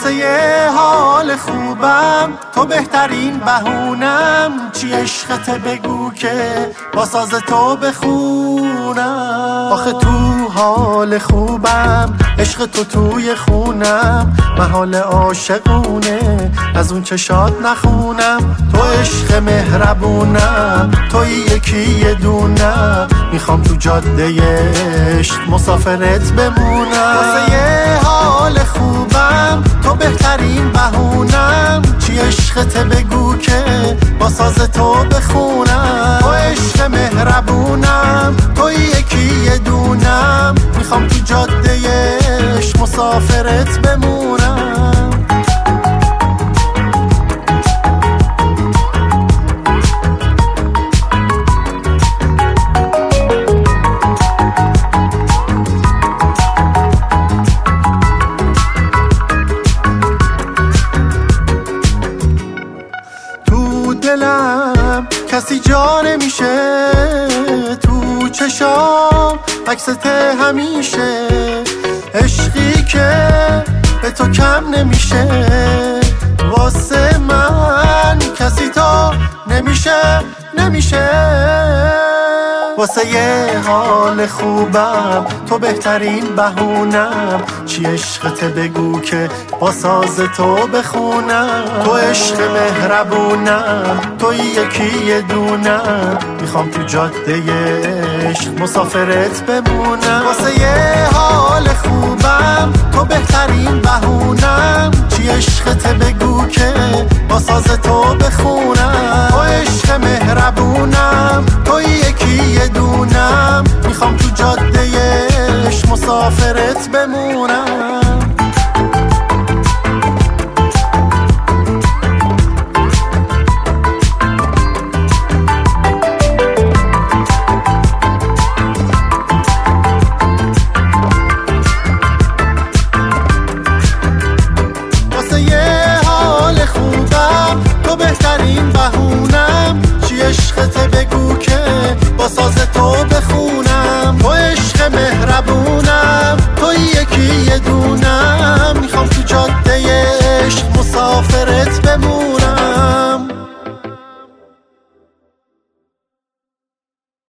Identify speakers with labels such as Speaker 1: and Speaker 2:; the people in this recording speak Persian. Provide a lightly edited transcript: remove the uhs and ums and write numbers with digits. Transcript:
Speaker 1: واسه یه حال خوبم تو بهترین بهونم، چی عشقت بگو که با ساز تو بخونم. آخه تو حال خوبم، عشق تو توی خونم، محال عاشقونه از اون چشات نخونم. تو عشق مهربونم، توی یکی یه دونم، میخوام تو جاده عشق مسافرت بمونم. واسه یه حال خوبم تو بهترین بهونم، چی عشقت بگو که با ساز تو بخونم. تو عشق مهربونم، توی یکی یه دونم، میخوام تو جاده عشق مسافرت بمونم. دلم کسی جا نمیشه، تو چشام عکست همیشه، عشقی که به تو کم نمیشه. واسه من کسی تو نمیشه. واسه یه حال خوبم تو بهترین بهونم، چی عشقت بگو که با ساز تو بخونم. تو عشق مهربونم، تو یکی یه دونم، میخوام تو جاده عشق مسافرت بمونم. واسه یه حال خوبم تو بهترین بهونم، چی عشقت بگو که با ساز تو بخونم. تو عشق مهربونم، تو یکی یه دونم، میخوام تو جاده عشق مسافرت بمونم.